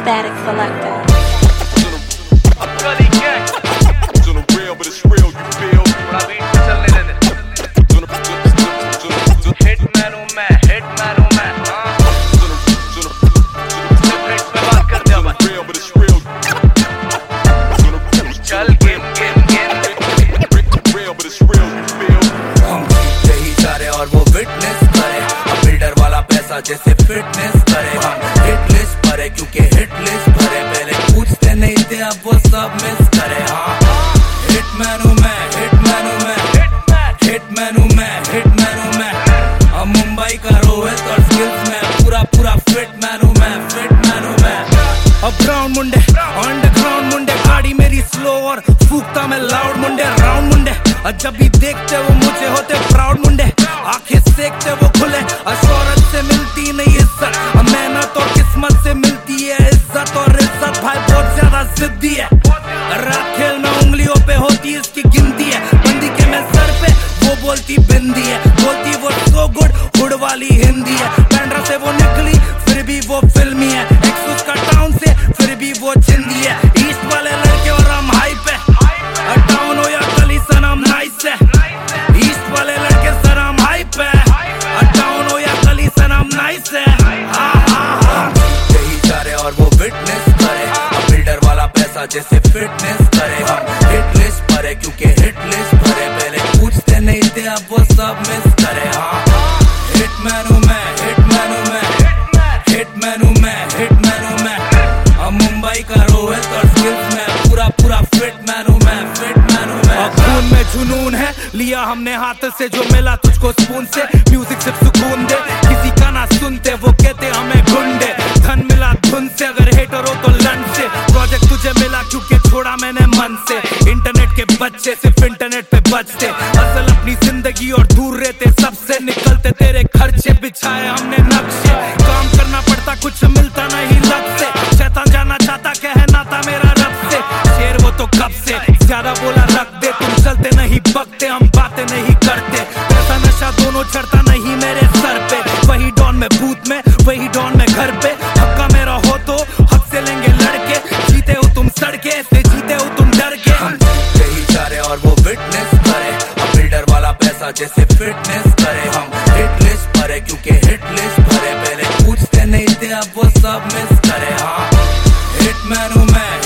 Static Selector. I'm gully gang. It's on the real, but it's real, you feel? What I mean, चलने दे दे. Hitman हूँ मैं, hitman हूँ मैं. सिर्फ hits पे बात कर दिया मैं. Real, but it's real. चल game. Real, but it's real, you feel? हम जीतते ही जा रहे और वो विटनेस करे. अब बिल्डर वाला पैसा जैसे फिटनेस करे. हम हिट लिस्ट भरे क्योंकि हिट लिस्ट भरे. पहले पूछते नहीं थे अब वो सब मिस करे. हाँ हिटमैन हूँ मैं, हिटमैन हूँ मैं, हिटमैन हूँ मैं, हिटमैन हूँ मैं. अब मुंबई का रोहित और स्किल्स में पूरा फिटमैन हूँ मैं, फिटमैन हूँ मैं. अब ग्राउंड मुंडे, अंडरग्राउंड मुंडे. गाड़ी मेरी स्लो और फूकता मैं लाउड मुंडे. राउंड मुंडे जब भी देखते वो मुझे होते प्राउड मुंडे. आंखें सेकते वो खुले. शोहरत से मिलती नहीं इज्जत, मेहनत और किस्मत से मिलती है इज्जत. और इज्जत भाई बहुत ज्यादा जिद्दी है. रात खेल में उंगलियों पे होती इसकी गिनती है. बंदी के मैं सर पे वो बोलती बिंदी है. बोलती वो सो गुड हुड वाली हिंदी है. बैंड्रा से वो निकली फिर भी वो फिल्मी है. एक्सूस का टाउन से फिर भी वो चिंदी है. ईस्ट वाले लड़के और हम हाई पे. टाउन हो या गली सन हम नाइस है. ईस्ट वाले लड़के सर हम हाई पे. टाउन हो या गली सन हम नाइस है. यही जा रहे और वो विटनेस करे. अब बिल्डर वाला पैसा जैसे फिटनेस करे. हम हिट लिस्ट भरे क्योंकि हिट लिस्ट भरे. पहले पूछते नहीं थे अब वो सब मिस करे. हाँ हिटमैन हूँ मैं, हिटमैन हूँ मैं, हिटमैन हूँ मैं, हिटमैन हूँ मैं. अब मुंबई का रोहित और स्किल्स में पूरा फिटमैन हूँ मैं, फिटमैन हूँ मैं. अब खून में जुनून है लिया हमने हाथ से. जो मिला तुझको स्पून से. म्यूजिक सिर्फ सुकून दे, किसी का ना सुनते वो कहते हमें गुंडे. धन मिला धुन से, अगर हेटर हो तो लन से. प्रोजेक्ट तुझे मिला क्योंकि छोड़ा मैंने मन से. इंटरनेट के बच्चे सिर्फ इंटरनेट पे बचते. असल अपनी जिंदगी और दूर रहते सबसे. निकलते तेरे खर्चे बिछाए हमने नक्शे. काम करना पड़ता कुछ मिलता नहीं लग से. शैतान जाना चाहता कहना था मेरा रब से. शेर वो तो कब से ज्यादा बोला रख दे. तुम चलते नहीं बकते हम बातें नहीं करते. पैसा नशा दोनों चढ़ता नहीं मेरे सर पे. वही डॉन में भूत में, वही डॉन में घर पे. हक्का मेरा हो तो हक से लेंगे लड़के. जीते हो तुम सड़के से, जीते हो तुम डर के. हम जीते ही जा रहे और वो विटनेस करे. अब बिल्डर वाला पैसा जैसे फिटनेस करे. हम हिट लिस्ट भरे क्योंकि हिट लिस्ट भरे. पहले पूछते नहीं थे अब वो सब मिस करे. हाँ हिटमैन हूँ मैं,